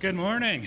Good morning.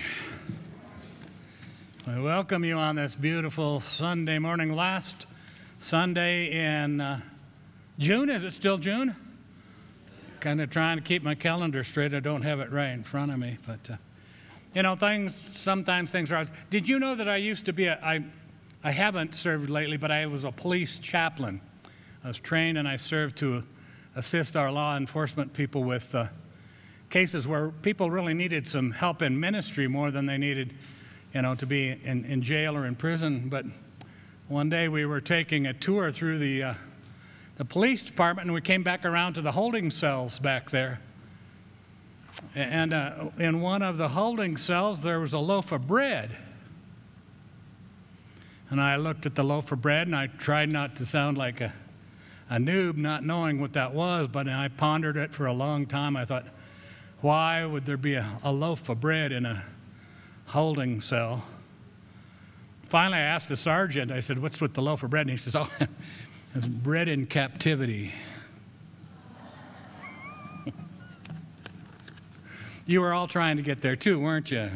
I welcome you on this beautiful Sunday morning. Last Sunday in June. Is it still June? Kind of trying to keep my calendar straight. I don't have it right in front of me. But, sometimes things are. Did you know that I used to be I haven't served lately, but I was a police chaplain. I was trained and I served to assist our law enforcement people with cases where people really needed some help in ministry more than they needed, to be in jail or in prison. But one day we were taking a tour through the police department, and we came back around to the holding cells back there. And in one of the holding cells, there was a loaf of bread. And I looked at the loaf of bread, and I tried not to sound like a noob, not knowing what that was, but I pondered it for a long time. I thought, why would there be a loaf of bread in a holding cell? Finally, I asked the sergeant, I said, what's with the loaf of bread? And he says, it's bread in captivity. You were all trying to get there too, weren't you?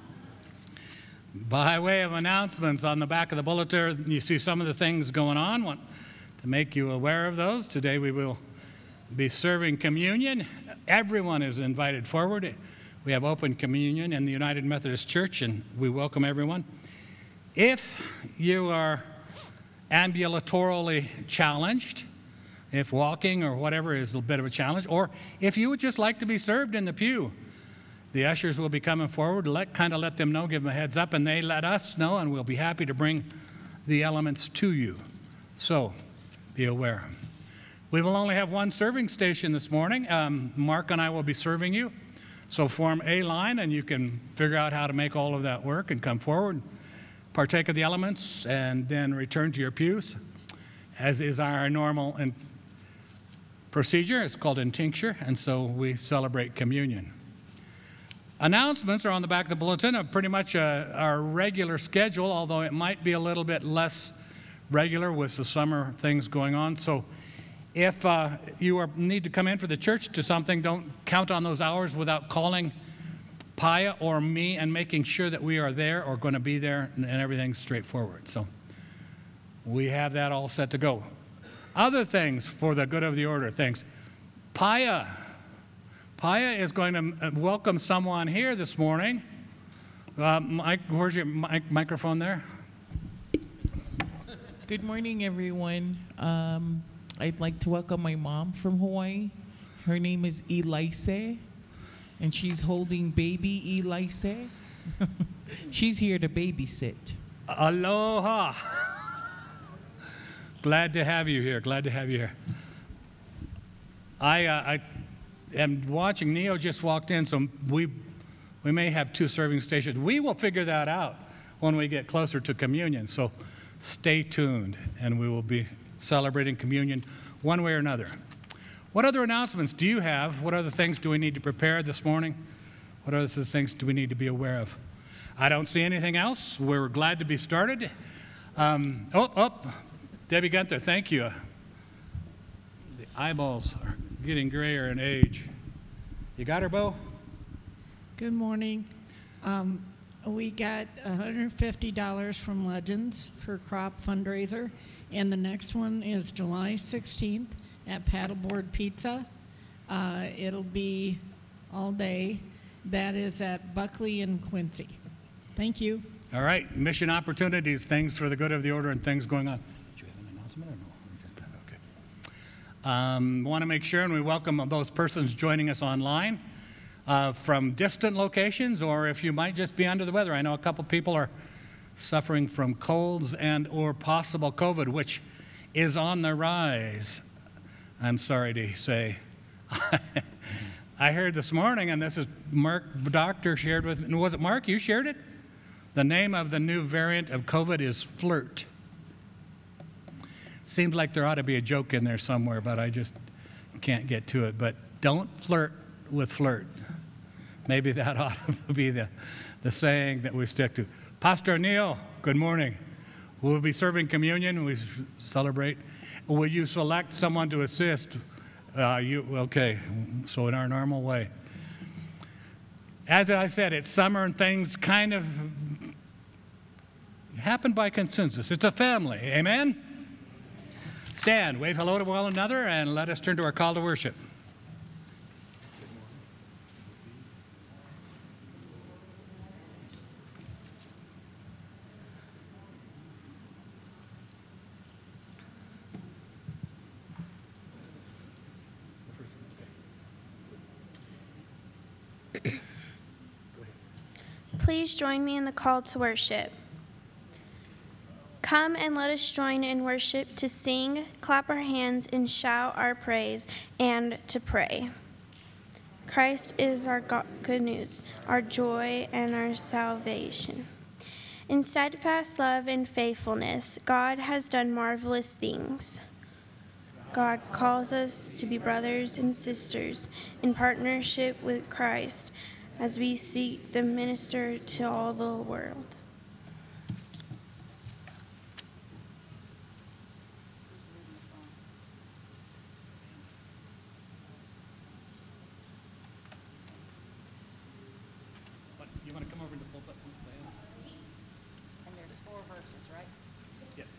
By way of announcements, on the back of the bulletin, you see some of the things going on. Want to make you aware of those. Today we will be serving communion. Everyone is invited forward. We have open communion in the United Methodist Church, and we welcome everyone. If you are ambulatorially challenged, if walking or whatever is a bit of a challenge, or if you would just like to be served in the pew, the ushers will be coming forward. Let them know, give them a heads up, and they let us know, and we'll be happy to bring the elements to you. So be aware. We will only have one serving station this morning. Mark and I will be serving you. So form a line, and you can figure out how to make all of that work and come forward, partake of the elements, and then return to your pews, as is our normal procedure. It's called intincture, and so we celebrate communion. Announcements are on the back of the bulletin of pretty much our regular schedule, although it might be a little bit less regular with the summer things going on. So if you need to come in for the church to something, don't count on those hours without calling Paya or me and making sure that we are there or going to be there and everything's straightforward. So we have that all set to go. Other things for the good of the order, things. Paya is going to welcome someone here this morning. Mike, where's your microphone there? Good morning, everyone. I'd like to welcome my mom from Hawaii. Her name is Elise, and she's holding baby Elise. She's here to babysit. Aloha. Glad to have you here. I am watching. Neo just walked in, so we may have two serving stations. We will figure that out when we get closer to communion. So stay tuned, and we will be celebrating communion one way or another. What other announcements do you have? What other things do we need to prepare this morning? What other things do we need to be aware of? I don't see anything else. We're glad to be started. Debbie Gunther, thank you. The eyeballs are getting grayer in age. You got her, Bo? Good morning. We got $150 from Legends for crop fundraiser, and the next one is July 16th at Paddleboard Pizza. It'll be all day. That is at Buckley and Quincy. Thank you. All right, mission opportunities, things for the good of the order and things going on. Did you have an announcement or no? Okay. Want to make sure, and we welcome those persons joining us online. From distant locations, or if you might just be under the weather. I know a couple people are suffering from colds and or possible COVID, which is on the rise, I'm sorry to say. I heard this morning, and this is Mark, doctor shared with me. Was it Mark? You shared it? The name of the new variant of COVID is Flirt. Seems like there ought to be a joke in there somewhere, but I just can't get to it. But don't flirt with flirt. Maybe that ought to be the saying that we stick to. Pastor Neil, good morning. We'll be serving communion. We celebrate. Will you select someone to assist? Okay, so in our normal way. as I said, it's summer and things kind of happen by consensus. It's a family. Amen? Stand, wave hello to one another, and let us turn to our call to worship. Please join me in the call to worship. Come and let us join in worship to sing, clap our hands, and shout our praise, and to pray. Christ is our good news, our joy, and our salvation. In steadfast love and faithfulness, God has done marvelous things. God calls us to be brothers and sisters in partnership with Christ as we seek to minister to all the world. You want to come over to the pulpit once again? And there's 4 verses, right? Yes.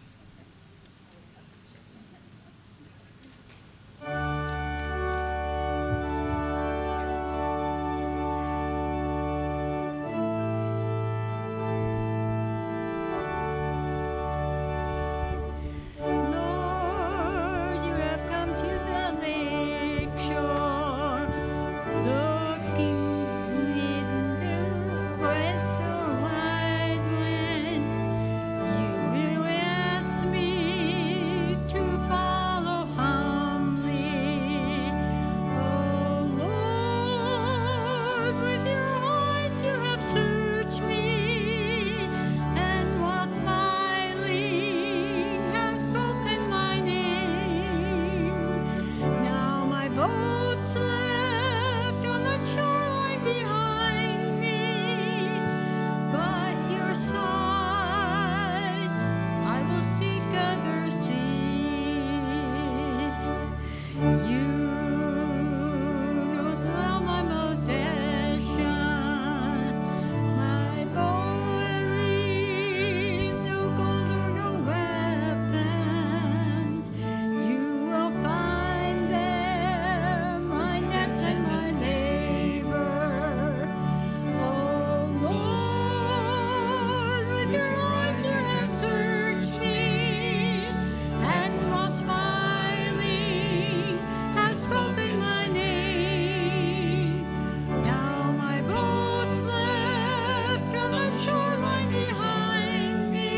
Lord, you have come to the lake shore, looking in the breath of wise wind. You will ask me to follow humbly. Oh Lord, with your eyes you have searched me, and was smiling, have spoken my name. Now my boat's left on the shoreline behind me. By your side, I will seek other seas. You knows well my possession, my bow and reeds, no gold or no weapons. You will find there my nets and my labor. Oh Lord, with your eyes you have searched me, and while smiling have spoken my name. Now my boat's left on the shoreline behind me.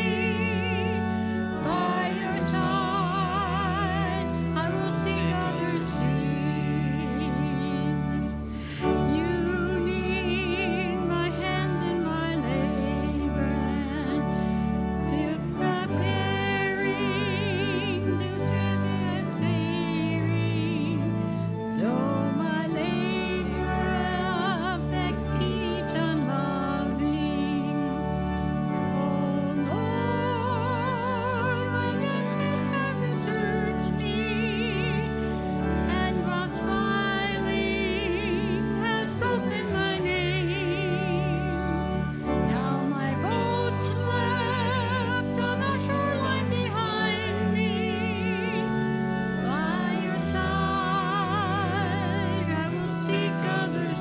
By your side, I will seek other seas. You need my hands in my labor, and feel the caring, till dread failing. Though my labor that keeps on loving. Oh Lord, when your hands have searched me, and while smiling have spoken my name. Now my boat's left on the shoreline behind me. By your side, I will seek other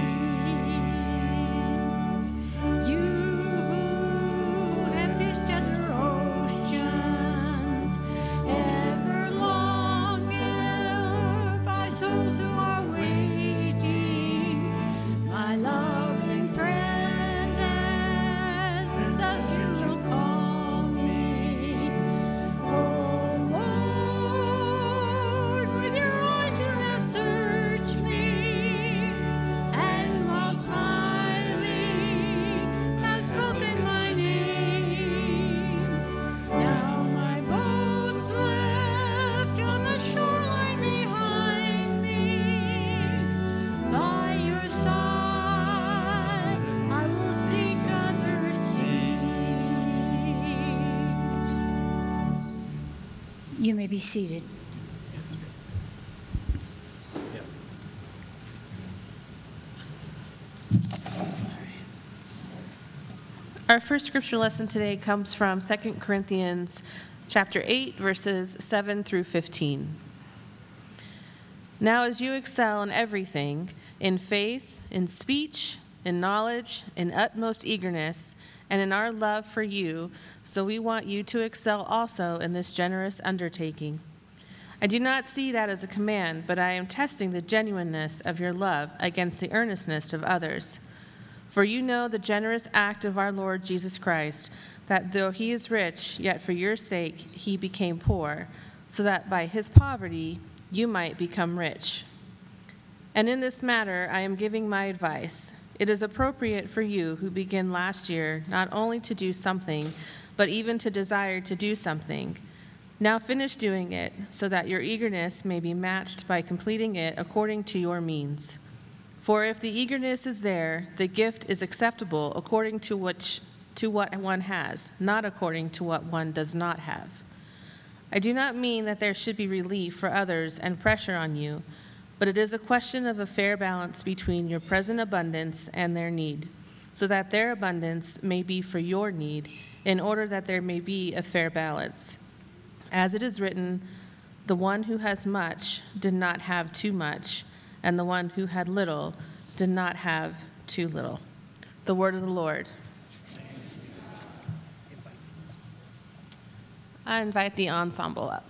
seas. You who have fished other oceans, ever longer by souls who are waiting, my loving friends, as thus you shall call me. Oh Lord, with your eyes you have searched me, and while smiling have spoken my name. Now my boat's left on the shoreline behind me. By your side, I will seek other seas. You may be seated. Our first scripture lesson today comes from 2 Corinthians chapter 8, verses 7 through 15. Now as you excel in everything, in faith, in speech, in knowledge, in utmost eagerness, and in our love for you, so we want you to excel also in this generous undertaking. I do not see that as a command, but I am testing the genuineness of your love against the earnestness of others. For you know the generous act of our Lord Jesus Christ, that though he is rich, yet for your sake he became poor, so that by his poverty you might become rich. And in this matter I am giving my advice. It is appropriate for you who began last year not only to do something, but even to desire to do something. Now finish doing it, so that your eagerness may be matched by completing it according to your means. For if the eagerness is there, the gift is acceptable according to what one has, not according to what one does not have. I do not mean that there should be relief for others and pressure on you, but it is a question of a fair balance between your present abundance and their need, so that their abundance may be for your need, in order that there may be a fair balance. As it is written, the one who has much did not have too much, and the one who had little did not have too little. The word of the Lord. I invite the ensemble up.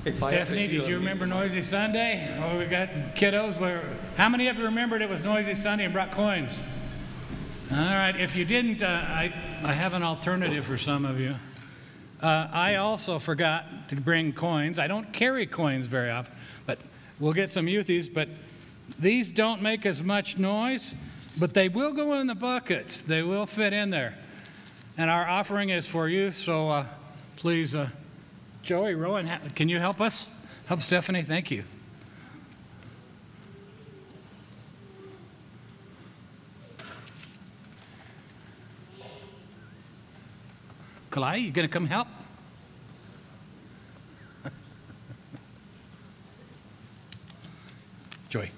Stephanie, did you remember Noisy Sunday? Oh, we got kiddos. How many of you remembered it was Noisy Sunday and brought coins? All right, if you didn't, I have an alternative for some of you. I also forgot to bring coins. I don't carry coins very often, but we'll get some youthies. But these don't make as much noise, but they will go in the buckets. They will fit in there. And our offering is for youth, so please, Joey, Rowan, can you help us? Help Stephanie? Thank you. Kalai, you going to come help? Joy.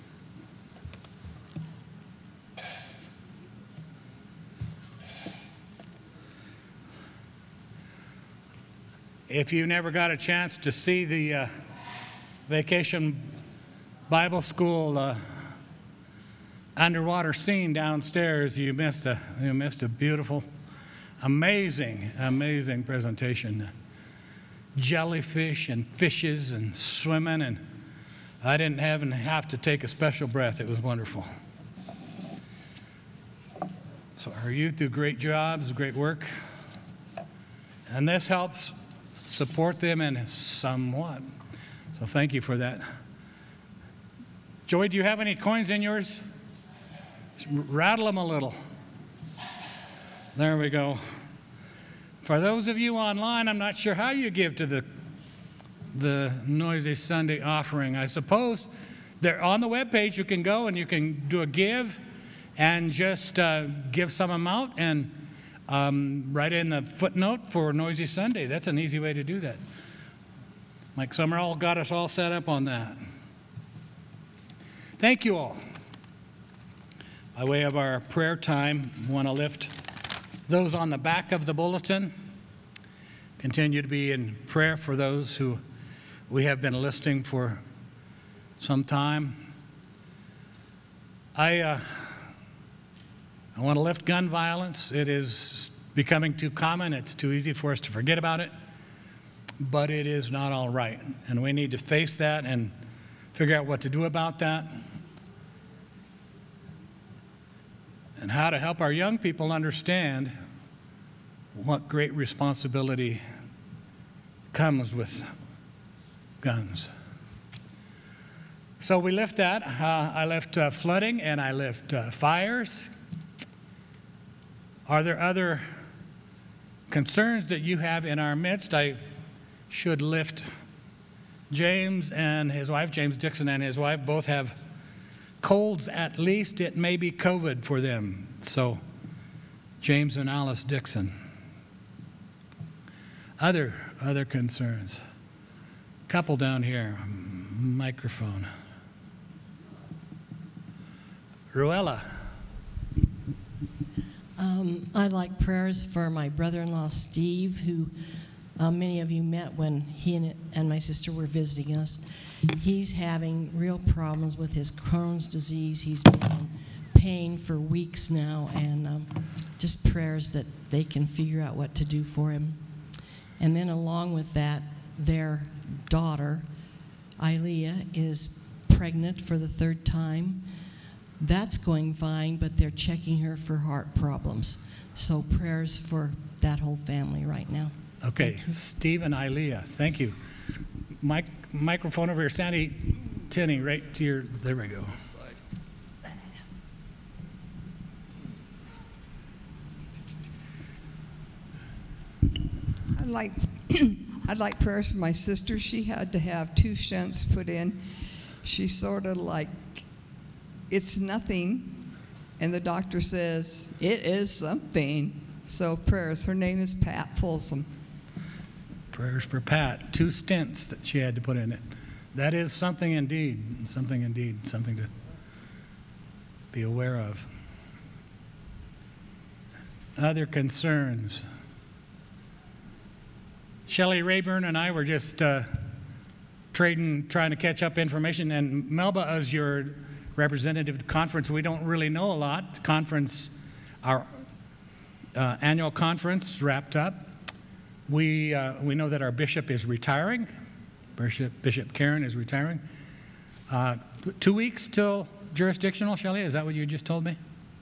If you never got a chance to see the Vacation Bible School underwater scene downstairs, you missed a beautiful, amazing presentation. Jellyfish and fishes and swimming, and I didn't have to take a special breath. It was wonderful. So our youth do great jobs, great work, and this helps support them in somewhat. So thank you for that. Joey, do you have any coins in yours? Just rattle them a little. There we go. For those of you online, I'm not sure how you give to the Noisy Sunday offering. I suppose they're on the webpage. You can go and you can do a give and just give some amount and write in the footnote for Noisy Sunday. That's an easy way to do that. Mike Summerall got us all set up on that. Thank you all. By way of our prayer time, we want to lift those on the back of the bulletin. Continue to be in prayer for those who we have been listing for some time. I want to lift gun violence. It is becoming too common. It's too easy for us to forget about it. But it is not all right. And we need to face that and figure out what to do about that. And how to help our young people understand what great responsibility comes with guns. So we lift that. I lift flooding and I lift fires. Are there other concerns that you have in our midst? I should lift James and his wife, James Dixon and his wife, both have colds at least. It may be COVID for them. So James and Alice Dixon. Other concerns. Couple down here. Microphone. Ruella. I'd like prayers for my brother-in-law, Steve, who many of you met when he and my sister were visiting us. He's having real problems with his Crohn's disease. He's been in pain for weeks now, and just prayers that they can figure out what to do for him. And then along with that, their daughter, Ilea, is pregnant for the third time. That's going fine, but they're checking her for heart problems. So prayers for that whole family right now. Okay, Steve and Ilea, thank you. Microphone over here, Sandy Tinney, right to your, there we go. I'd like prayers for my sister. She had to have 2 stents put in. She's sort of like, it's nothing, and the doctor says, it is something. So prayers. Her name is Pat Folsom. Prayers for Pat. 2 stents that she had to put in it. That is something indeed, something to be aware of. Other concerns. Shelley Rayburn and I were just trying to catch up information, and Melba, as your representative to conference, we don't really know a lot. Conference, our annual conference wrapped up. We know that our bishop is retiring Bishop Karen is retiring. 2 weeks till jurisdictional, Shelley? Is that what you just told me?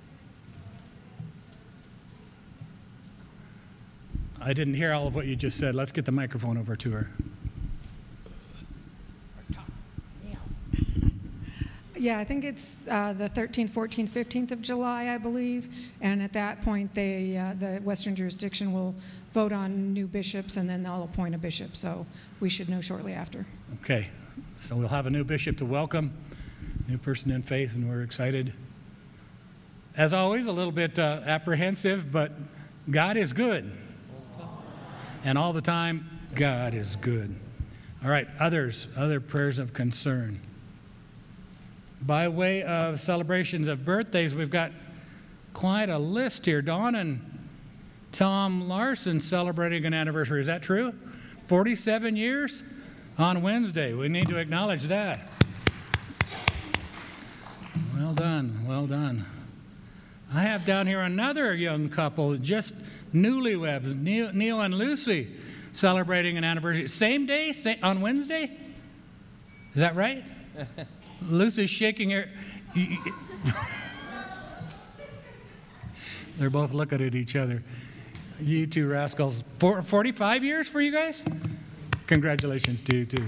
I didn't hear all of what you just said. Let's get the microphone over to her. Yeah, I think it's the 13th, 14th, 15th of July, I believe. And at that point, the Western jurisdiction will vote on new bishops, and then they'll appoint a bishop. So we should know shortly after. Okay, so we'll have a new bishop to welcome, new person in faith, and we're excited. As always, a little bit apprehensive, but God is good. And all the time, God is good. All right, other prayers of concern. By way of celebrations of birthdays, we've got quite a list here. Dawn and Tom Larson celebrating an anniversary. Is that true? 47 years on Wednesday. We need to acknowledge that. Well done, well done. I have down here another young couple, just newlyweds, Neil and Lucy, celebrating an anniversary. Same day, on Wednesday? Is that right? Lucy's shaking her. They're both looking at each other. You two rascals. 45 years for you guys? Congratulations to you, too.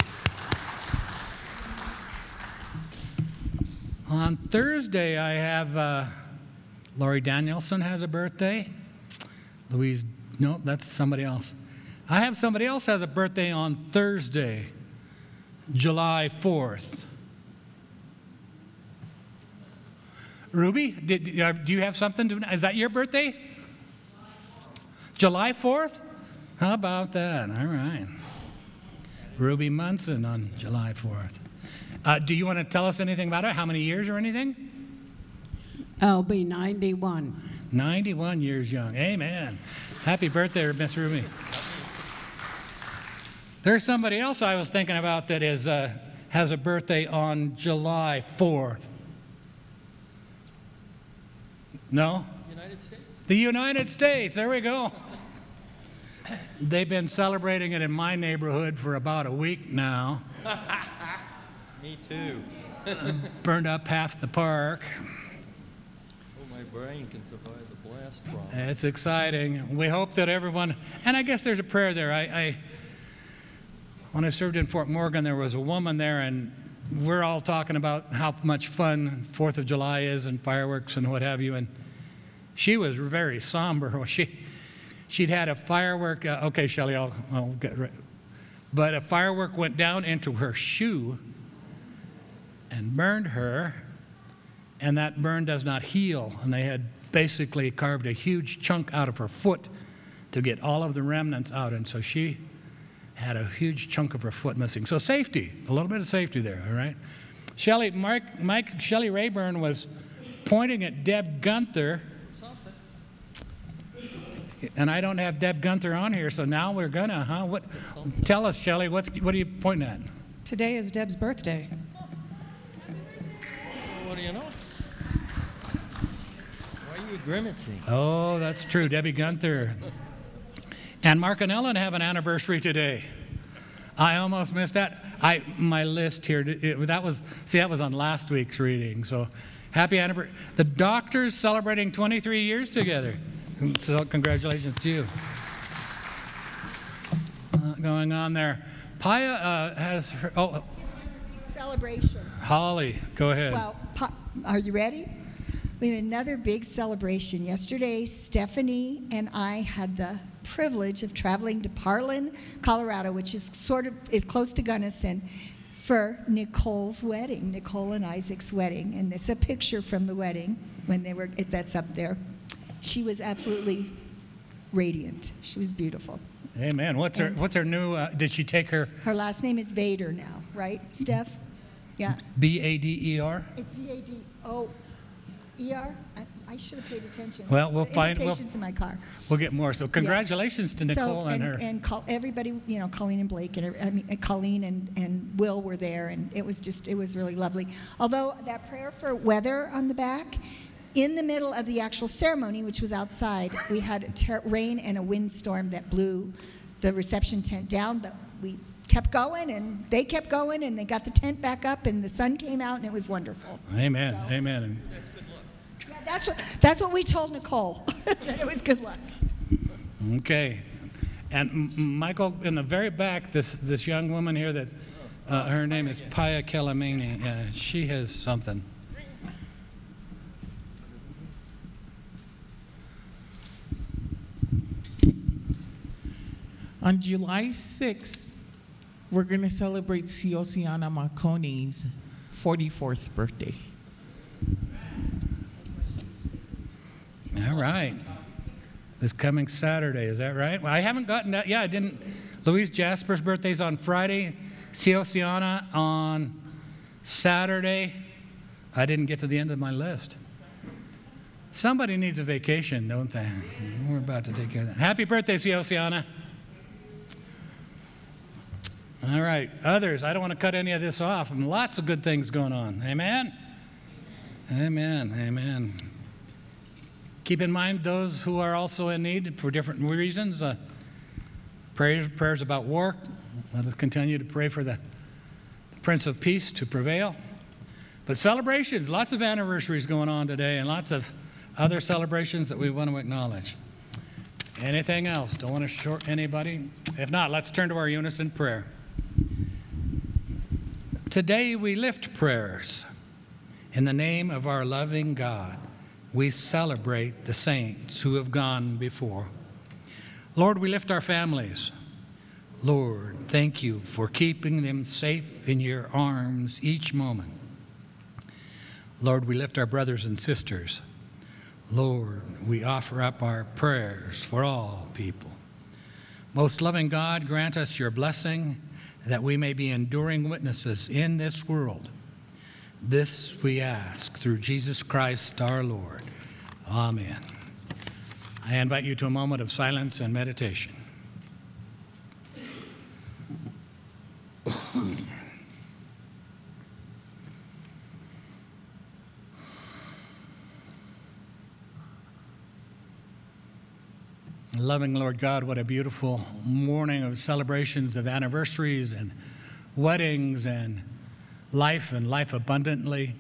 On Thursday, I have Laurie Danielson has a birthday. Louise, no, that's somebody else. I have somebody else has a birthday on Thursday, July 4th. Ruby, do you have something to, is that your birthday? July 4th? How about that? All right. Ruby Munson on July 4th. Do you want to tell us anything about it? How many years or anything? I'll be 91. 91 years young. Amen. Happy birthday, Miss Ruby. There's somebody else I was thinking about that has a birthday on July 4th. No? United States. The United States. There we go. They've been celebrating it in my neighborhood for about a week now. Me too. Burned up half the park. Oh, my brain can survive the blast from. It's exciting. We hope that everyone, and I guess there's a prayer there. When I served in Fort Morgan, there was a woman there, and we're all talking about how much fun 4th of July is and fireworks and what have you, and she was very somber. She'd had a firework, okay, Shelley, I'll get right. But a firework went down into her shoe and burned her, and that burn does not heal. And they had basically carved a huge chunk out of her foot to get all of the remnants out, and so she had a huge chunk of her foot missing. So safety, a little bit of safety there, all right? Shelley Rayburn was pointing at Deb Gunther, and I don't have Deb Gunther on here, so now we're gonna, huh? What? Tell us, Shelley, what are you pointing at? Today is Deb's birthday. What do you know? Why are you grimacing? Oh, that's true, Debbie Gunther. And Mark and Ellen have an anniversary today. I almost missed that. My list here, that was on last week's reading. So happy anniversary. The Doctors celebrating 23 years together. So congratulations to you. Going on there. Paya has her, celebration. Holly, go ahead. Well, are you ready? We had another big celebration. Yesterday, Stephanie and I had the privilege of traveling to Parlin, Colorado, which is close to Gunnison, for Nicole's wedding, Nicole and Isaac's wedding. And it's a picture from the wedding when that's up there. She was absolutely radiant. She was beautiful. Amen. What's her new, did she take her? Her last name is Vader now, right, Steph? Yeah. B-A-D-E-R? It's V-A-D-O-E-R? I should have paid attention. Well, we'll find. Invitations in my car. We'll get more. So congratulations to Nicole and her. And everybody, Colleen and Blake, Colleen and Will were there, and it was really lovely. Although that prayer for weather on the back, in the middle of the actual ceremony, which was outside, we had rain and a windstorm that blew the reception tent down, but we kept going, and they kept going, and they got the tent back up, and the sun came out, and it was wonderful. Amen. So, Amen. yeah, that's what we told Nicole. It was good luck. Okay. And Michael, in the very back, this young woman here that her name is Paya Kelamini. She has something. On July 6th, we're going to celebrate Ciociana Marconi's 44th birthday. All right. This coming Saturday, is that right? Well, I haven't gotten that. Yeah, I didn't. Louise Jasper's birthday's on Friday. Ciociana on Saturday. I didn't get to the end of my list. Somebody needs a vacation, don't they? We're about to take care of that. Happy birthday, Ciociana. All right. Others, I don't want to cut any of this off. And lots of good things going on. Amen? Amen. Amen. Keep in mind those who are also in need for different reasons. Prayers about work. Let us continue to pray for the Prince of Peace to prevail. But celebrations, lots of anniversaries going on today, and lots of other celebrations that we want to acknowledge. Anything else? Don't want to short anybody? If not, let's turn to our unison prayer. Today we lift prayers in the name of our loving God. We celebrate the saints who have gone before. Lord, we lift our families. Lord, thank you for keeping them safe in your arms each moment. Lord, we lift our brothers and sisters. Lord, we offer up our prayers for all people. Most loving God, grant us your blessing that we may be enduring witnesses in this world. This we ask through Jesus Christ our Lord. Amen. I invite you to a moment of silence and meditation. Loving Lord God, what a beautiful morning of celebrations of anniversaries and weddings and life abundantly.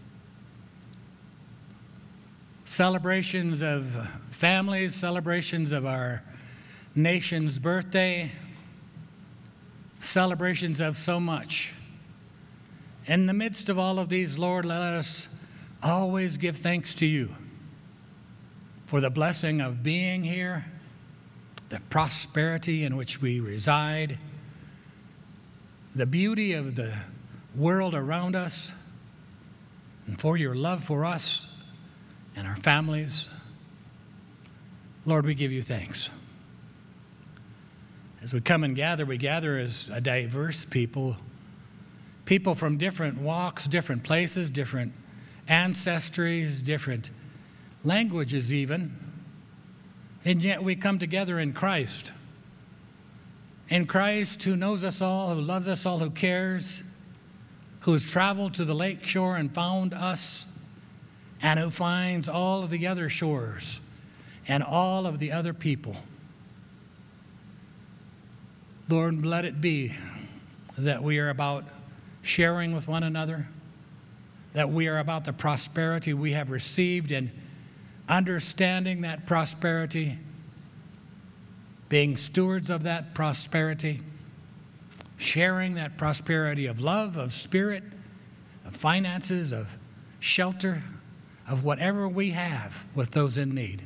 Celebrations of families, celebrations of our nation's birthday, celebrations of so much. In the midst of all of these, Lord, let us always give thanks to you for the blessing of being here, the prosperity in which we reside, the beauty of the world around us, and for your love for us and our families. Lord, we give you thanks. As we come and gather, we gather as a diverse people from different walks, different places, different ancestries, different languages even. And yet we come together in Christ. In Christ, who knows us all, who loves us all, who cares, who has traveled to the lake shore and found us, and who finds all of the other shores and all of the other people. Lord, let it be that we are about sharing with one another, that we are about the prosperity we have received and understanding that prosperity, being stewards of that prosperity, sharing that prosperity of love, of spirit, of finances, of shelter, of whatever we have with those in need.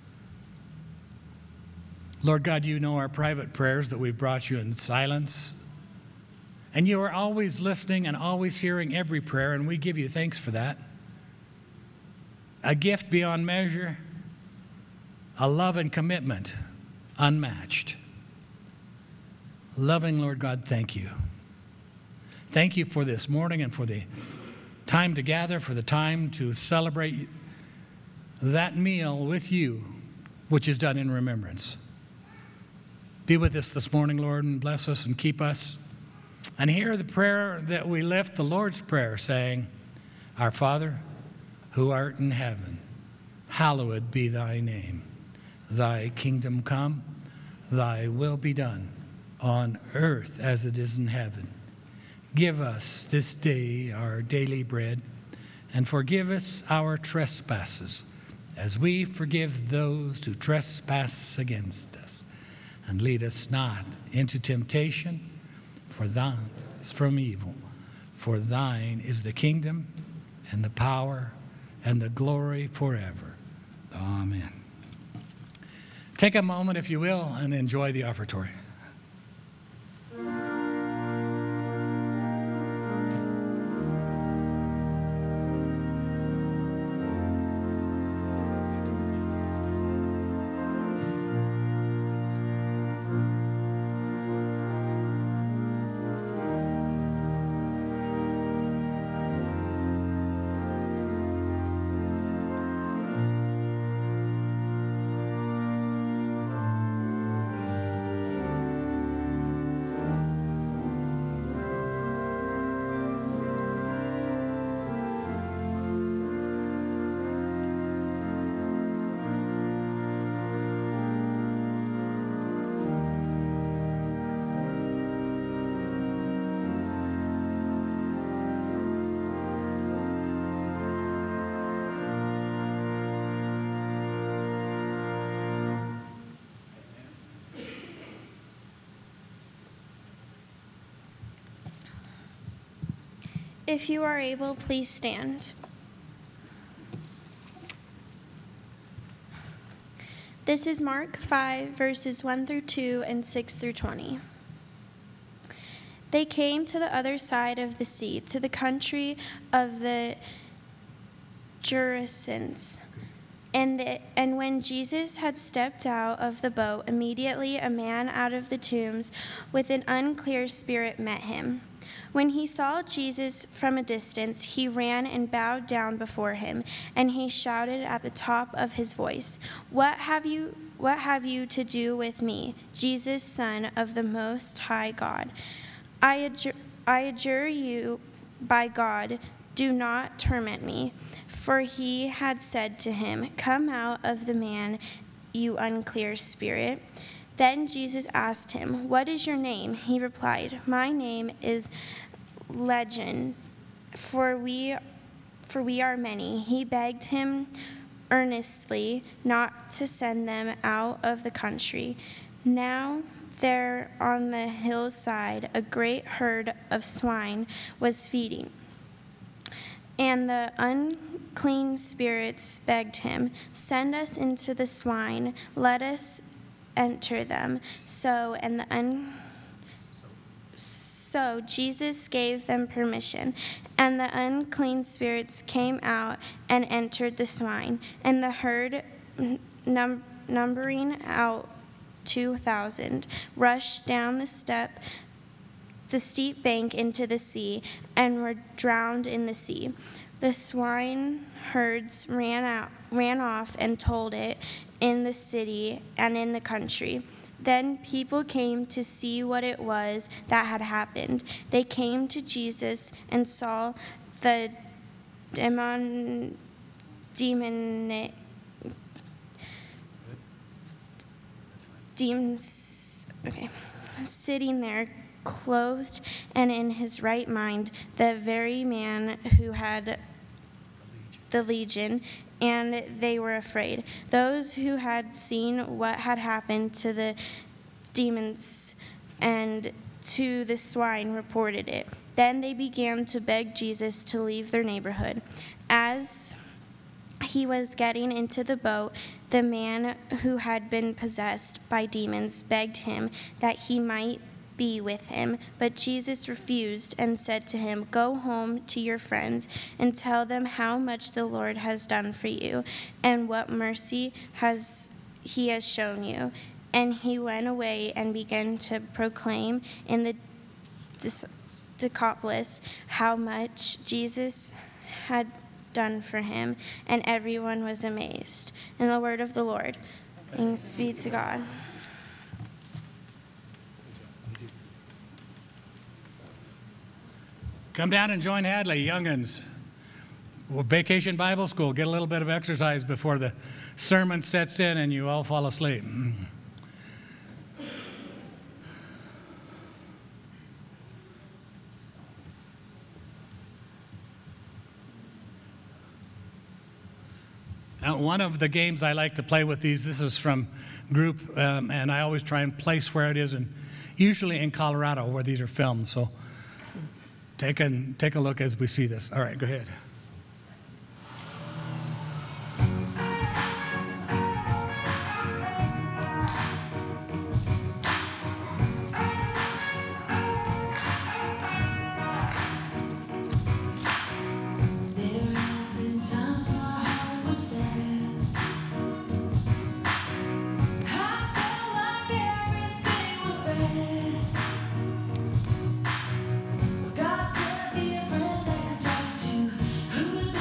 Lord God, you know our private prayers that we've brought you in silence. And you are always listening and always hearing every prayer, and we give you thanks for that. A gift beyond measure, a love and commitment unmatched. Loving Lord God, thank you. Thank you for this morning and for the time to gather, for the time to celebrate that meal with you, which is done in remembrance. Be with us this morning, Lord, and bless us and keep us. And hear the prayer that we lift, the Lord's Prayer, saying, Our Father, who art in heaven, hallowed be thy name. Thy kingdom come, thy will be done, on earth as it is in heaven. Give us this day our daily bread, and forgive us our trespasses, as we forgive those who trespass against us. And lead us not into temptation, for thine is from evil. For thine is the kingdom, and the power, and the glory forever. Amen. Take a moment, if you will, and enjoy the offertory. If you are able, please stand. This is Mark 5, verses 1 through 2 and 6 through 20. They came to the other side of the sea, to the country of the Gerasenes. And when Jesus had stepped out of the boat, immediately a man out of the tombs with an unclear spirit met him. When he saw Jesus from a distance, he ran and bowed down before him, and he shouted at the top of his voice, What have you to do with me, Jesus, Son of the Most High God? I adjure you by God, do not torment me. For he had said to him, Come out of the man, you unclear spirit. Then Jesus asked him, What is your name? He replied, My name is Legion, for we are many. He begged him earnestly not to send them out of the country. Now there on the hillside a great herd of swine was feeding. And the unclean spirits begged him, Send us into the swine, let us enter them. So Jesus gave them permission, and the unclean spirits came out and entered the swine, and the herd, numbering out 2,000, rushed down the steep bank into the sea, and were drowned in the sea. The swineherds ran off and told it in the city and in the country. Then people came to see what it was that had happened. They came to Jesus and saw the demons sitting there, clothed and in his right mind, the very man who had the legion, and they were afraid. Those who had seen what had happened to the demons and to the swine reported it. Then they began to beg Jesus to leave their neighborhood. As he was getting into the boat, the man who had been possessed by demons begged him that he might be with him. But Jesus refused and said to him, Go home to your friends and tell them how much the Lord has done for you and what mercy he has shown you. And he went away and began to proclaim in the Decapolis how much Jesus had done for him, and everyone was amazed. In the word of the Lord, thanks be to God. Come down and join Hadley, young'uns. Vacation Bible School. Get a little bit of exercise before the sermon sets in and you all fall asleep. One of the games I like to play with these, this is from group, and I always try and place where it is, and usually in Colorado where these are filmed. So take a look as we see this. All right, go ahead. God sent me a friend I could talk to.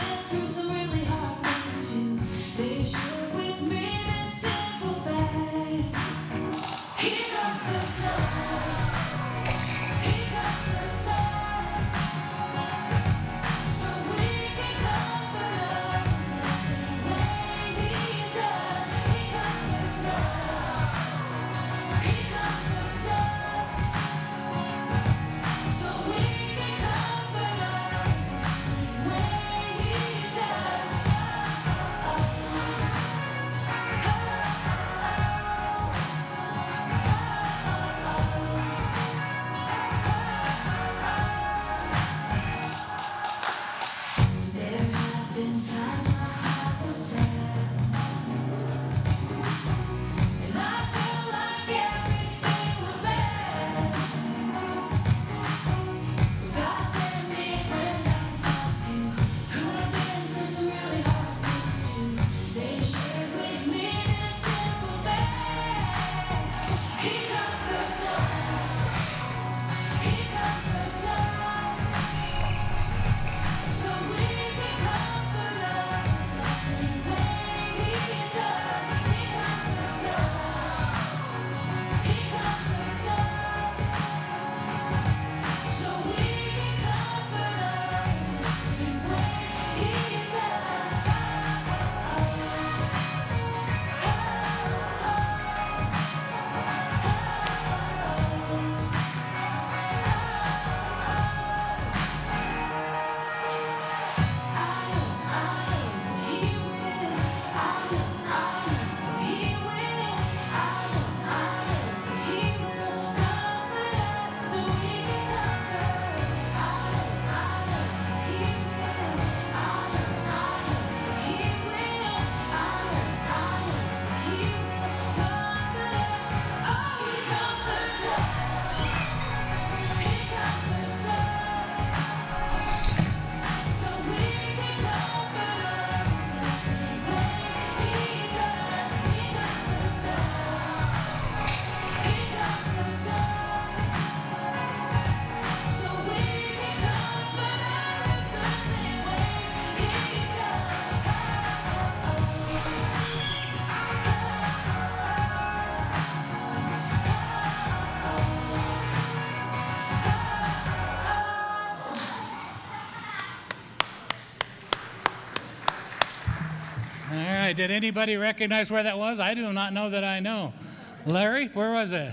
right, did anybody recognize where that was? I do not know that I know. Larry, where was it?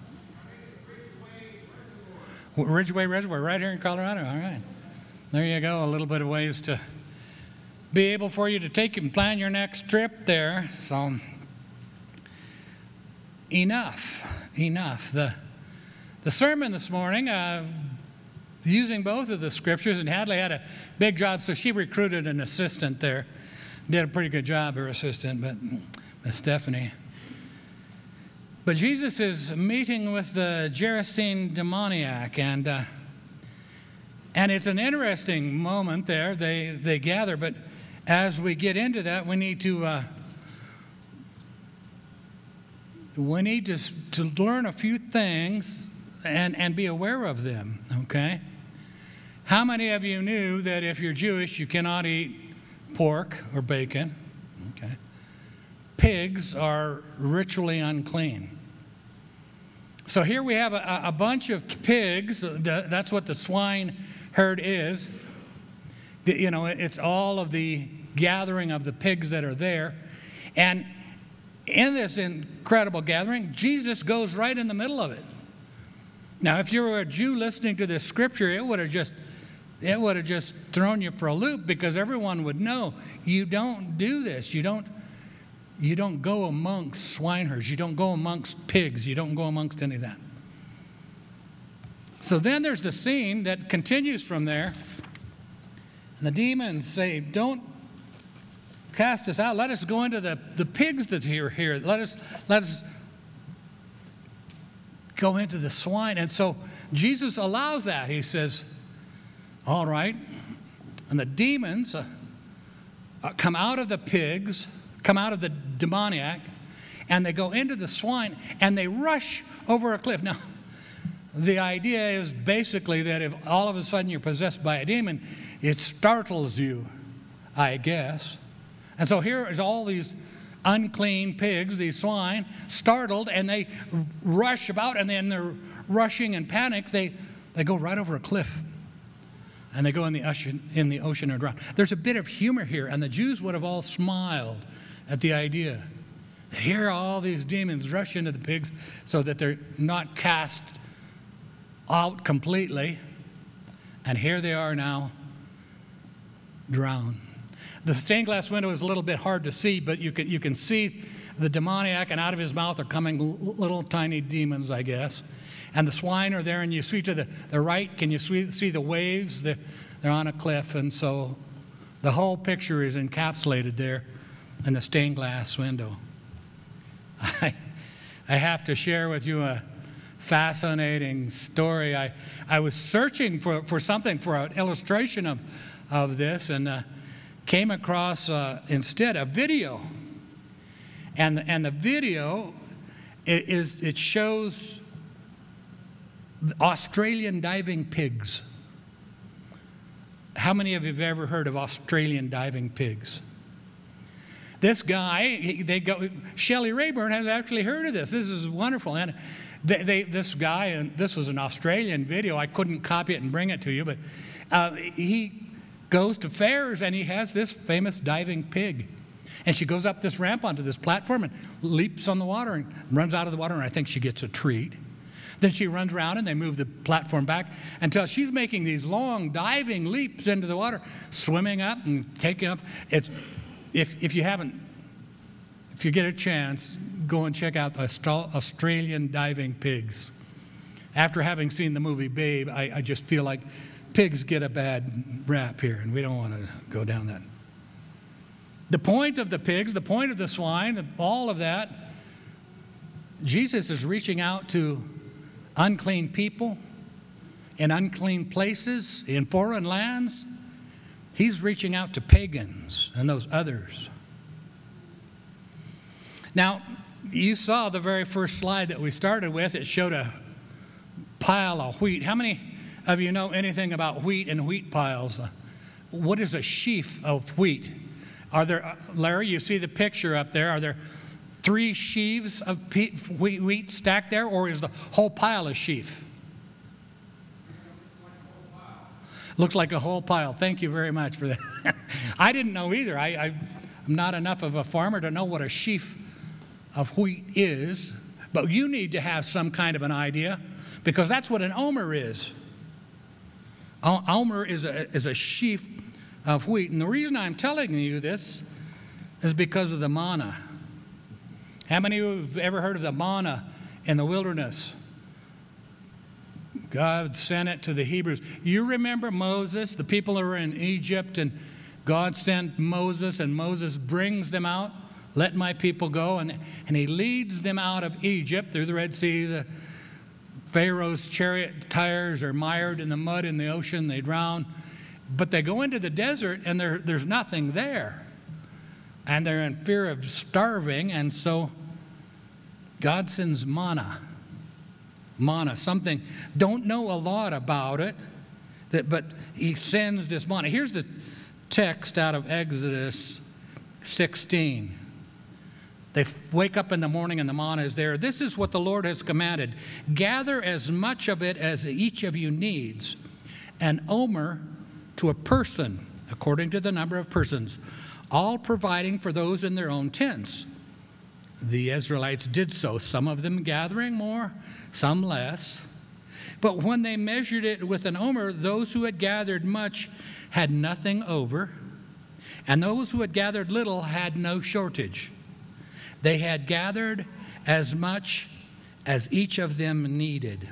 Ridgeway Reservoir, right here in Colorado. All right. There you go, a little bit of ways to be able for you to take and plan your next trip there. So, enough. The sermon this morning, using both of the scriptures, and Hadley had a big job, so she recruited an assistant there. Did a pretty good job, her assistant, but Stephanie. But Jesus is meeting with the Gerasene demoniac, and it's an interesting moment there. They gather, but as we get into that, we need to learn a few things and be aware of them. Okay. How many of you knew that if you're Jewish, you cannot eat pork or bacon? Okay. Pigs are ritually unclean. So here we have a bunch of pigs. That's what the swine herd is. You know, it's all of the gathering of the pigs that are there. And in this incredible gathering, Jesus goes right in the middle of it. Now, if you were a Jew listening to this scripture, it would have just it would have just thrown you for a loop, because everyone would know you don't do this. You don't go amongst swineherds. You don't go amongst pigs. You don't go amongst any of that. So then there's the scene that continues from there. And the demons say, don't cast us out. Let us go into the pigs that are here. Let us go into the swine. And so Jesus allows that. He says, all right. And the demons come out of the pigs, come out of the demoniac, and they go into the swine, and they rush over a cliff. Now, the idea is basically that if all of a sudden you're possessed by a demon, it startles you, I guess. And so here is all these unclean pigs, these swine, startled, and they rush about, and then they're rushing in panic. They go right over a cliff, and they go in the ocean and drown. There's a bit of humor here, and the Jews would have all smiled at the idea that here all these demons rush into the pigs so that they're not cast out completely, and here they are now drowned. The stained glass window is a little bit hard to see, but you can see the demoniac, and out of his mouth are coming little tiny demons, I guess. And the swine are there, and you see to the right, can you see the waves? They're on a cliff, and so the whole picture is encapsulated there in the stained glass window. I have to share with you a fascinating story. I was searching for something, for an illustration of this, and came across instead a video. And the video it shows Australian diving pigs. How many of you have ever heard of Australian diving pigs? This guy, Shelley Rayburn has actually heard of this. This is wonderful. And this guy, and this was an Australian video. I couldn't copy it and bring it to you, but he goes to fairs, and he has this famous diving pig. And she goes up this ramp onto this platform and leaps on the water and runs out of the water, and I think she gets a treat. Then she runs around, and they move the platform back until she's making these long diving leaps into the water, swimming up and taking up. If you get a chance, go and check out Australian diving pigs. After having seen the movie Babe, I just feel like pigs get a bad rap here, and we don't want to go down that. The point of the pigs, the point of the swine, all of that, Jesus is reaching out to unclean people in unclean places, in foreign lands. He's reaching out to pagans and those others. Now, you saw the very first slide that we started with. It showed a pile of wheat. How many of you know anything about wheat and wheat piles? What is a sheaf of wheat? Are there, Larry, you see the picture up there. Are there 3 sheaves of wheat stacked there, or is the whole pile a sheaf? Looks like a whole pile. Thank you very much for that. I didn't know either. I'm not enough of a farmer to know what a sheaf of wheat is, but you need to have some kind of an idea, because that's what an omer is. Omer is a sheaf of wheat. And the reason I'm telling you this is because of the manna. How many of you have ever heard of the manna in the wilderness? God sent it to the Hebrews. You remember Moses, the people are in Egypt, and God sent Moses, and Moses brings them out. Let my people go. And he leads them out of Egypt through the Red Sea. The Pharaoh's chariot tires are mired in the mud in the ocean. They drown. But they go into the desert, and there's nothing there. And they're in fear of starving, and so God sends manna. Manna, something, don't know a lot about it, but he sends this manna. Here's the text out of Exodus 16. They wake up in the morning and the manna is there. This is what the Lord has commanded. Gather as much of it as each of you needs, an omer to a person, according to the number of persons, all providing for those in their own tents. The Israelites did so, some of them gathering more, some less. But when they measured it with an omer, those who had gathered much had nothing over, and those who had gathered little had no shortage. They had gathered as much as each of them needed.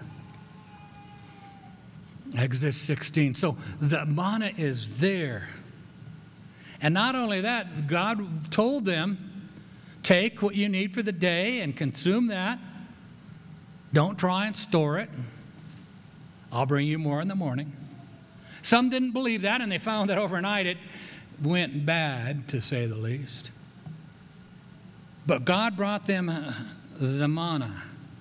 Exodus 16. So the manna is there. And not only that, God told them, take what you need for the day and consume that. Don't try and store it. I'll bring you more in the morning. Some didn't believe that, and they found that overnight it went bad, to say the least. But God brought them the manna.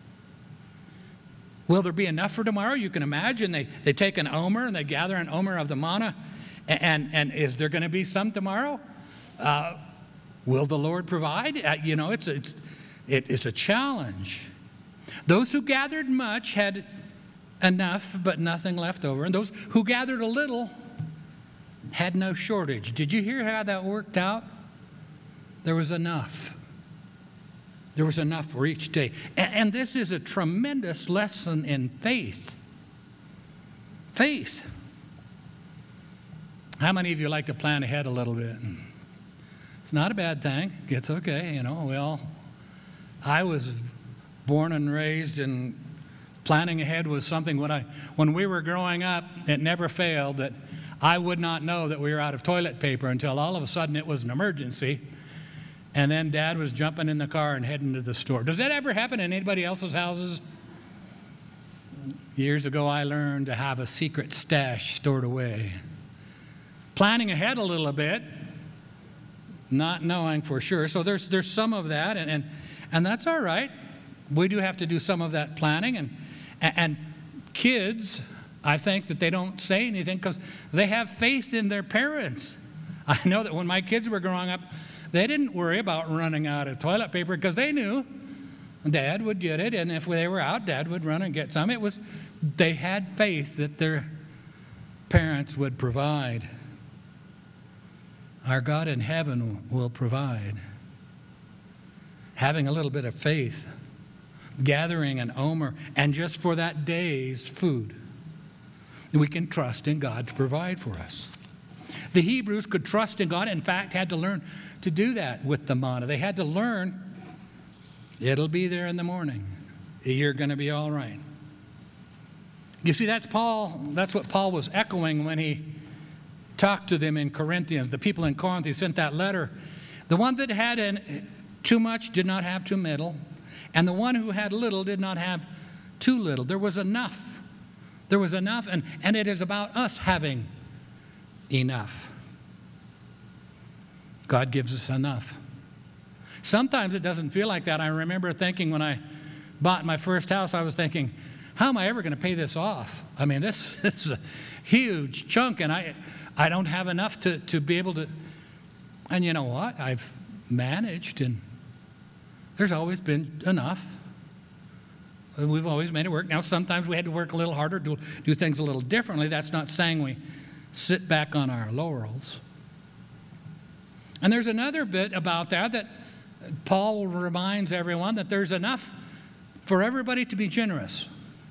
Will there be enough for tomorrow? You can imagine they take an omer and they gather an omer of the manna. And is there going to be some tomorrow? Will the Lord provide? It's a challenge. Those who gathered much had enough, but nothing left over. And those who gathered a little had no shortage. Did you hear how that worked out? There was enough. There was enough for each day. And this is a tremendous lesson in faith. Faith. How many of you like to plan ahead a little bit? It's not a bad thing. It's okay, Well, I was born and raised, and planning ahead was something when we were growing up, it never failed that I would not know that we were out of toilet paper until all of a sudden it was an emergency. And then Dad was jumping in the car and heading to the store. Does that ever happen in anybody else's houses? Years ago, I learned to have a secret stash stored away. Planning ahead a little bit, not knowing for sure. So there's some of that, and that's all right. We do have to do some of that planning. And kids, I think that they don't say anything because they have faith in their parents. I know that when my kids were growing up, they didn't worry about running out of toilet paper because they knew Dad would get it, and if they were out, Dad would run and get some. They had faith that their parents would provide. Our God in heaven will provide. Having a little bit of faith, gathering an omer, and just for that day's food, we can trust in God to provide for us. The Hebrews could trust in God, in fact, had to learn to do that with the manna. They had to learn, it'll be there in the morning. You're going to be all right. You see, that's what Paul was echoing when he talked to them in Corinthians. The people in Corinth, he sent that letter. The one that had too much did not have too little, and the one who had little did not have too little. There was enough. There was enough, and it is about us having enough. God gives us enough. Sometimes it doesn't feel like that. I remember thinking when I bought my first house, I was thinking, how am I ever going to pay this off? I mean, this is a huge chunk, and I don't have enough to be able to. And you know what? I've managed, and there's always been enough. We've always made it work. Now, sometimes we had to work a little harder, do things a little differently. That's not saying we sit back on our laurels. And there's another bit about that Paul reminds everyone that there's enough for everybody to be generous.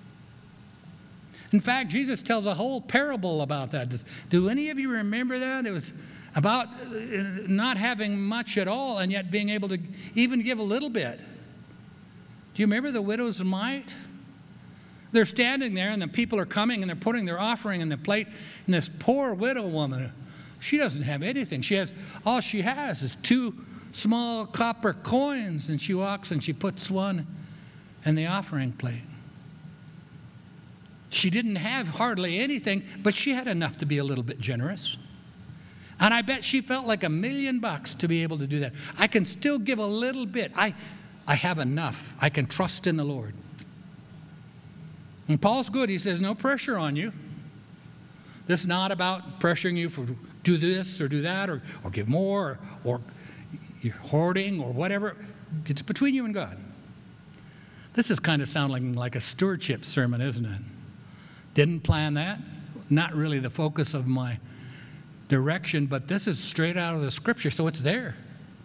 In fact, Jesus tells a whole parable about that. Do any of you remember that? It was about not having much at all and yet being able to even give a little bit. Do you remember the widow's mite? They're standing there and the people are coming and they're putting their offering in the plate. And this poor widow woman, she doesn't have anything. All she has is 2 small copper coins, and she walks and she puts one in the offering plate. She didn't have hardly anything, but she had enough to be a little bit generous. And I bet she felt like $1 million to be able to do that. I can still give a little bit. I have enough. I can trust in the Lord. And Paul's good. He says, no pressure on you. This is not about pressuring you for do this or do that or give more or you're hoarding or whatever. It's between you and God. This is kind of sounding like a stewardship sermon, isn't it? Didn't plan that. Not really the focus of my direction, but this is straight out of the Scripture, so it's there.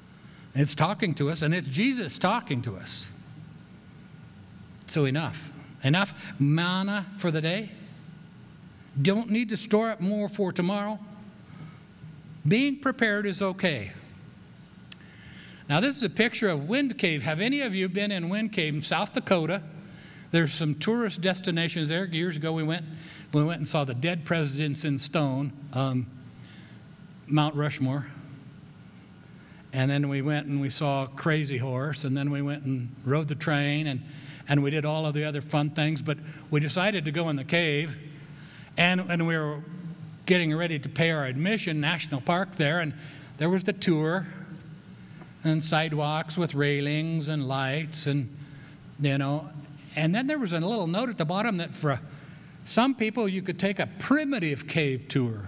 It's talking to us, and it's Jesus talking to us. So enough. Enough manna for the day. Don't need to store up more for tomorrow. Being prepared is okay. Now, this is a picture of Wind Cave. Have any of you been in Wind Cave in South Dakota? There's some tourist destinations there. Years ago, we went and saw the dead presidents in stone, Mount Rushmore. And then we went and we saw Crazy Horse, and then we went and rode the train, and we did all of the other fun things. But we decided to go in the cave, and we were getting ready to pay our admission, National Park there, and there was the tour, and sidewalks with railings and lights, and, and then there was a little note at the bottom that for some people you could take a primitive cave tour.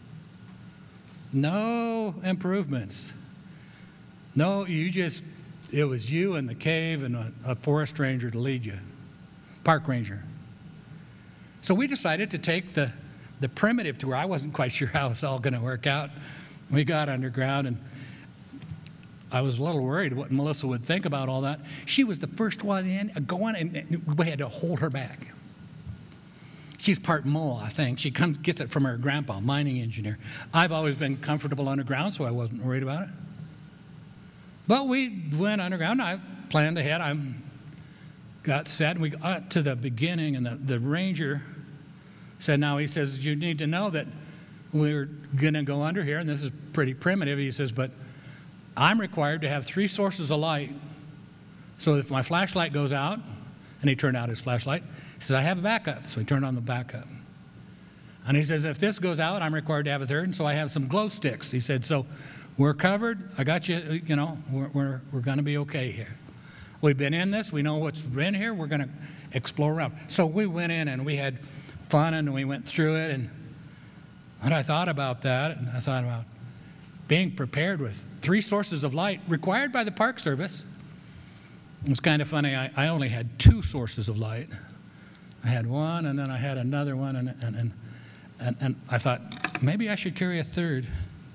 No improvements. No, it was you and the cave and a forest ranger to lead you, park ranger. So we decided to take the primitive tour. I wasn't quite sure how it's all going to work out. We got underground, and I was a little worried what Melissa would think about all that. She was the first one in, going, and we had to hold her back. She's part mole, I think. She gets it from her grandpa, mining engineer. I've always been comfortable underground, so I wasn't worried about it. But we went underground. I planned ahead. I got set, and we got to the beginning, and the ranger said, he says, you need to know that we're going to go under here, and this is pretty primitive. He says, but I'm required to have 3 sources of light. So if my flashlight goes out, and he turned out his flashlight, he says, I have a backup. So he turned on the backup. And he says, if this goes out, I'm required to have a 3rd, and so I have some glow sticks. He said, so we're covered. I got you, we're going to be okay here. We've been in this. We know what's in here. We're going to explore around. So we went in, and we had fun, and we went through it. And I thought about that, and I thought about being prepared with 3 sources of light required by the Park Service. It was kind of funny. I only had 2 sources of light. I had one, and then I had another one, and I thought, maybe I should carry a 3rd.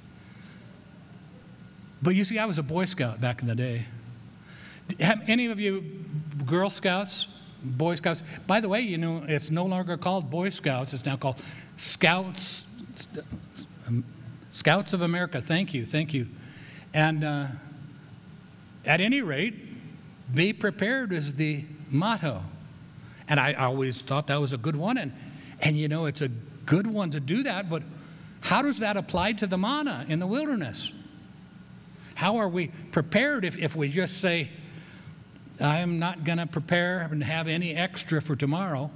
But you see, I was a Boy Scout back in the day. Have any of you Girl Scouts, Boy Scouts? By the way, it's no longer called Boy Scouts. It's now called Scouts of America. Thank you. And at any rate, be prepared is the motto. And I always thought that was a good one. And it's a good one to do that, but how does that apply to the manna in the wilderness? How are we prepared if we just say, I'm not going to prepare and have any extra for tomorrow?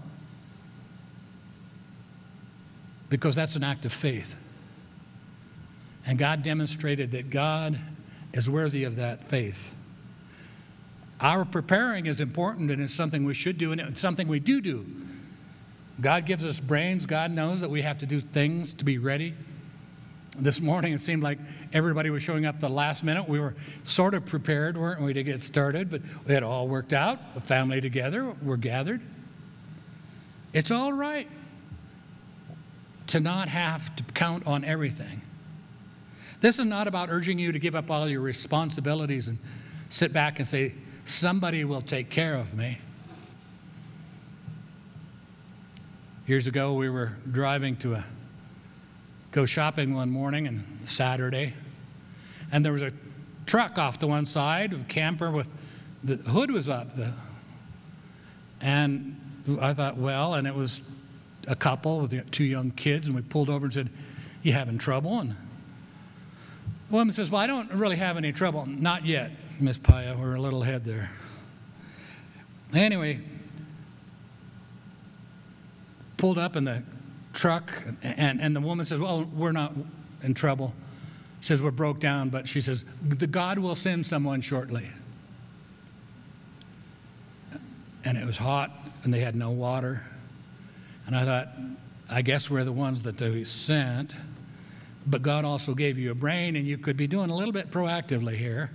Because that's an act of faith. And God demonstrated that God is worthy of that faith. Our preparing is important, and it's something we should do, and it's something we do. God gives us brains. God knows that we have to do things to be ready. This morning, it seemed like everybody was showing up the last minute. We were sort of prepared, weren't we, to get started, but we had all worked out, the family together, we're gathered. It's all right to not have to count on everything. This is not about urging you to give up all your responsibilities and sit back and say, somebody will take care of me. Years ago, we were driving to go shopping one morning, and Saturday, and there was a truck off to one side, a camper with the hood was up. And I thought, well, and it was a couple with 2 young kids, and we pulled over and said, you having trouble? And the woman says, well, I don't really have any trouble. Not yet, Miss Paya. We're a little ahead there. Anyway, pulled up in the truck, and the woman says, well, we're not in trouble. She says, we're broke down, but she says, the God will send someone shortly. And it was hot, and they had no water. And I thought, I guess we're the ones that they sent. But God also gave you a brain, and you could be doing a little bit proactively here.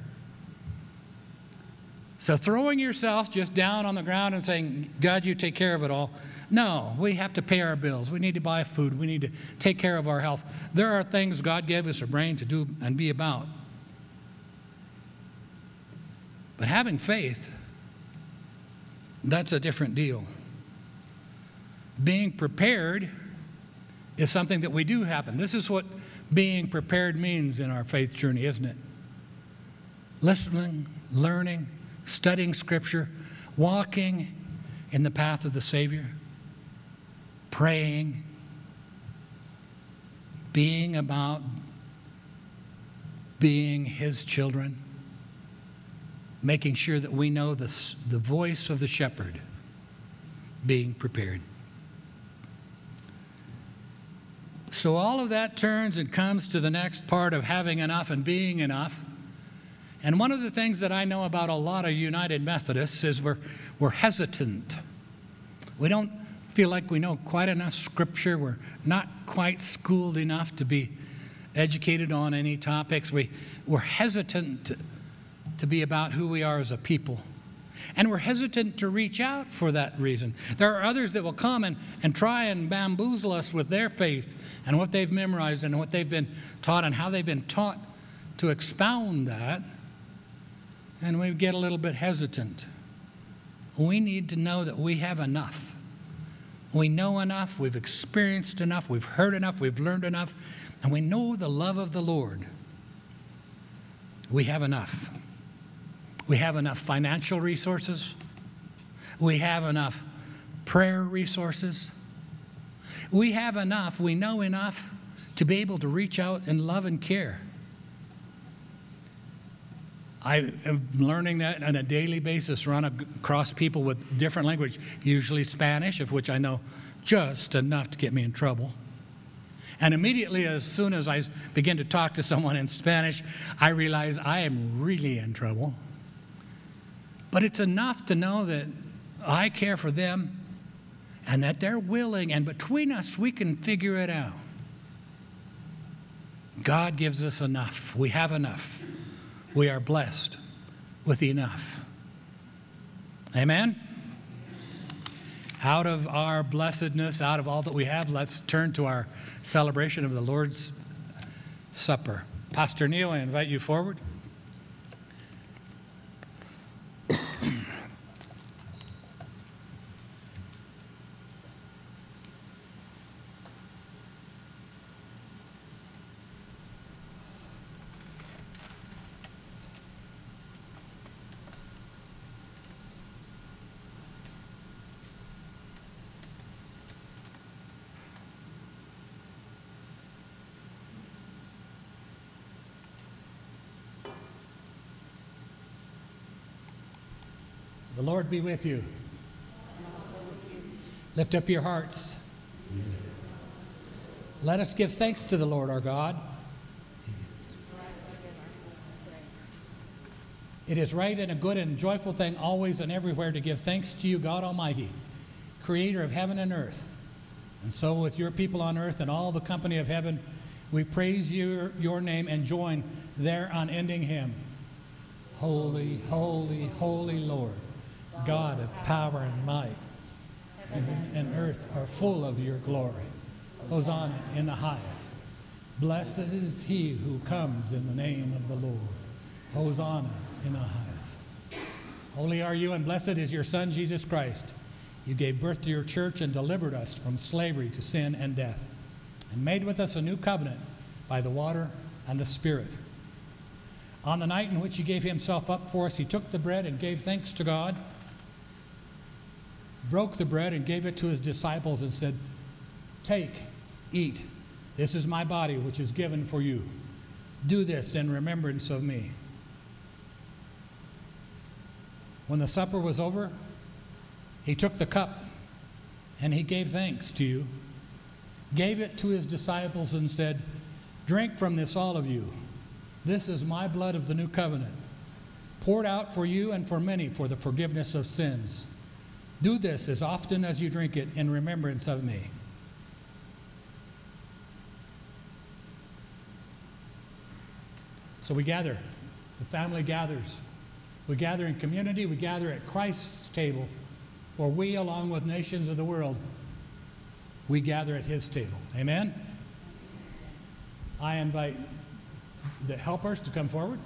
So throwing yourself just down on the ground and saying, God, you take care of it all. No, we have to pay our bills. We need to buy food. We need to take care of our health. There are things God gave us a brain to do and be about. But having faith, that's a different deal. being prepared is something that we do happen. This is what being prepared means in our faith journey, isn't it? Listening, learning, studying Scripture, walking in the path of the Savior, praying, being about being His children, making sure that we know the voice of the shepherd, being prepared. So all of that turns and comes to the next part of having enough and being enough. And one of the things that I know about a lot of United Methodists is we're hesitant. We don't feel like we know quite enough Scripture. We're not quite schooled enough to be educated on any topics. We're hesitant to be about who we are as a people. And we're hesitant to reach out for that reason. There are others that will come and try and bamboozle us with their faith and what they've memorized and what they've been taught and how they've been taught to expound that. And we get a little bit hesitant. We need to know that we have enough. We know enough, we've experienced enough, we've heard enough, we've learned enough, and we know the love of the Lord. We have enough. We have enough financial resources. We have enough prayer resources. We have enough, we know enough to be able to reach out and love and care. I am learning that on a daily basis, run across people with different language, usually Spanish, of which I know just enough to get me in trouble. And immediately, as soon as I begin to talk to someone in Spanish, I realize I am really in trouble. But it's enough to know that I care for them and that they're willing, and between us, we can figure it out. God gives us enough. We have enough. We are blessed with enough. Amen? Out of our blessedness, out of all that we have, let's turn to our celebration of the Lord's Supper. Pastor Neil, I invite you forward. The Lord be with you. Lift up your hearts. Let us give thanks to the Lord our God. It is right and a good and joyful thing always and everywhere to give thanks to you, God Almighty, creator of heaven and earth. And so with your people on earth and all the company of heaven, we praise your name and join their unending hymn. Holy, holy, holy Lord, God of power and might, heaven and earth are full of your glory. Hosanna in the highest. Blessed is he who comes in the name of the Lord. Hosanna in the highest. Holy are you and blessed is your Son, Jesus Christ. You gave birth to your church and delivered us from slavery to sin and death, and made with us a new covenant by the water and the Spirit. On the night in which he gave himself up for us, he took the bread and gave thanks to God, broke the bread and gave it to his disciples and said, "Take, eat. This is my body, which is given for you. Do this in remembrance of me." When the supper was over, he took the cup and he gave thanks to you, gave it to his disciples and said, "Drink from this, all of you. This is my blood of the new covenant, poured out for you and for many for the forgiveness of sins. Do this as often as you drink it in remembrance of me." So we gather. The family gathers. We gather in community. We gather at Christ's table. For we, along with nations of the world, we gather at his table. Amen? I invite the helpers to come forward.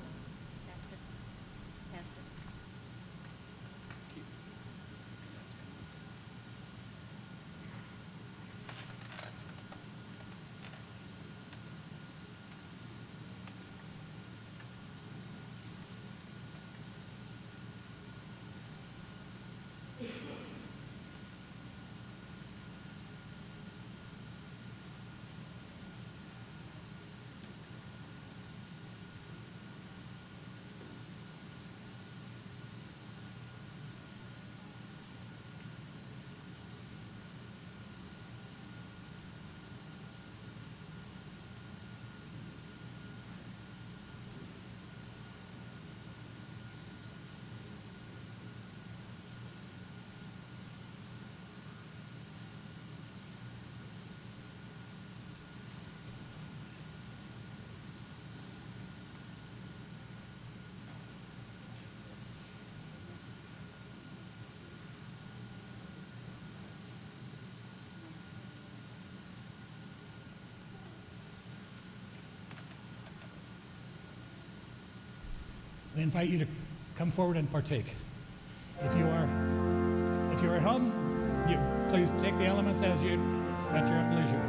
I invite you to come forward and partake. If you're at home, please take the elements at your leisure.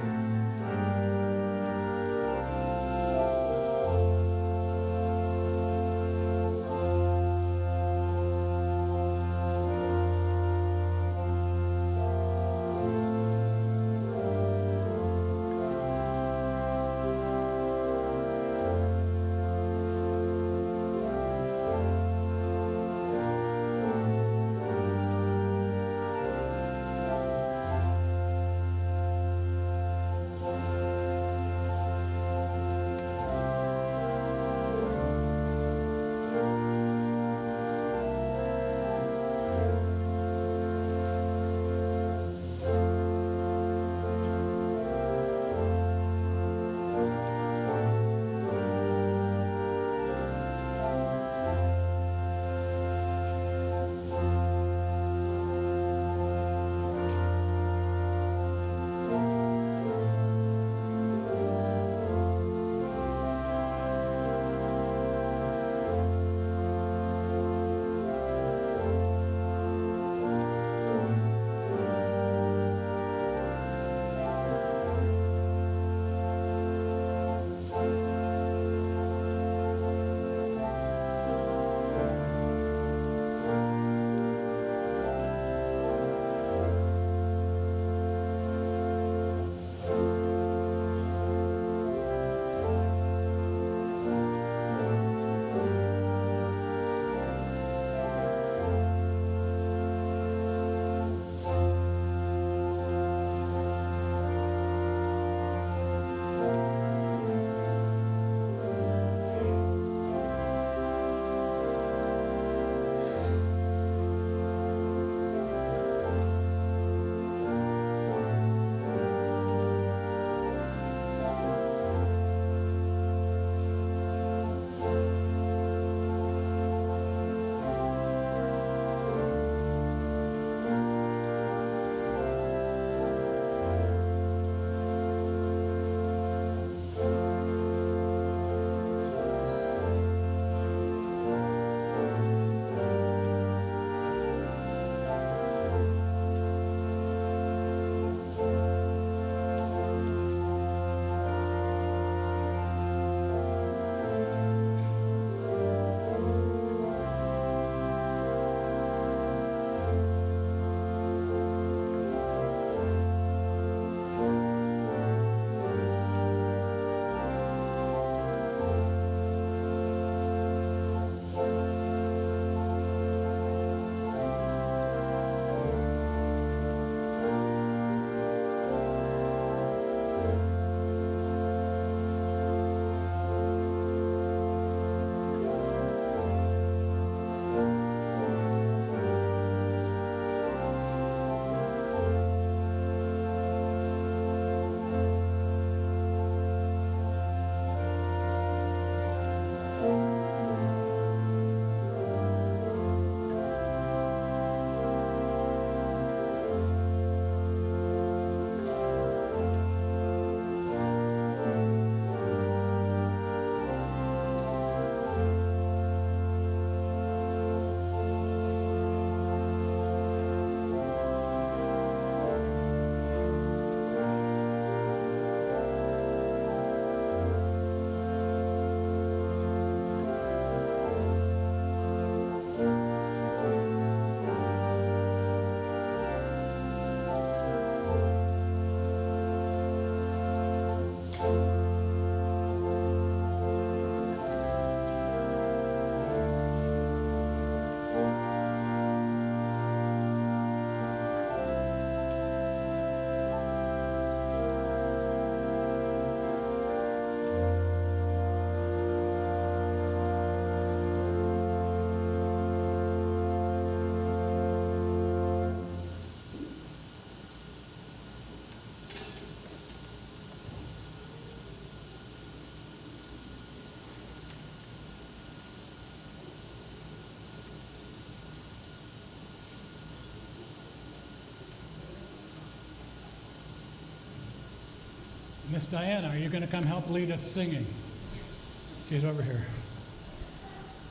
Miss Diana, are you going to come help lead us singing? Get over here.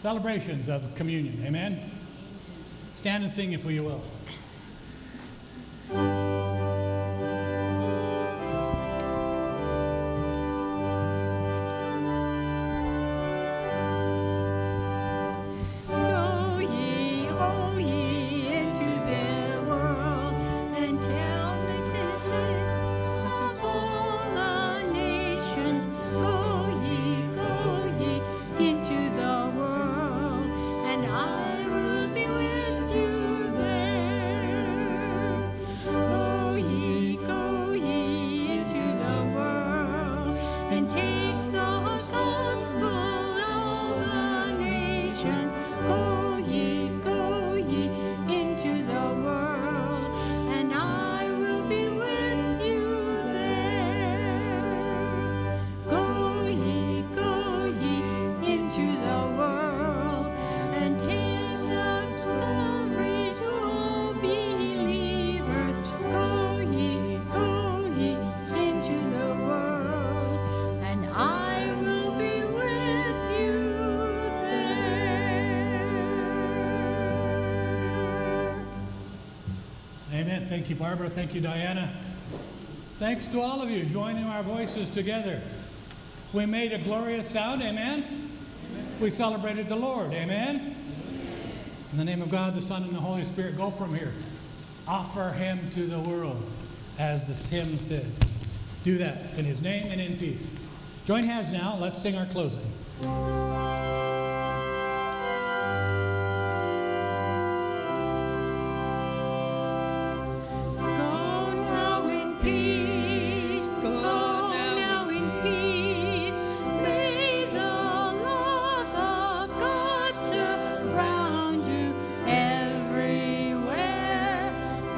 celebrations of communion. Amen? Stand and sing if you will. Go ye, go ye into the world, and tell the messages of all the nations. Go ye into the world, and I will be with you there. Go ye into the world, and take the gospel of the nation. Go ye into the world, and I will be with you there. Go ye into the world, and take the story to all believers. Go ye into the world, and I will be with you there. Amen. Thank you, Barbara. Thank you, Diana. Thanks to all of you joining our voices together. We made a glorious sound. Amen. We celebrated the Lord. Amen. In the name of God, the Son, and the Holy Spirit, go from here. Offer him to the world, as the hymn said. Do that in his name and in peace. Join hands now. Let's sing our closing. Go now in peace. Go now in peace. May the love of God surround you everywhere,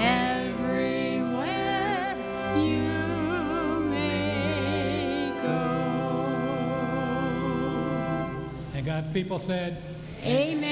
everywhere you may go. And God's people said, Amen.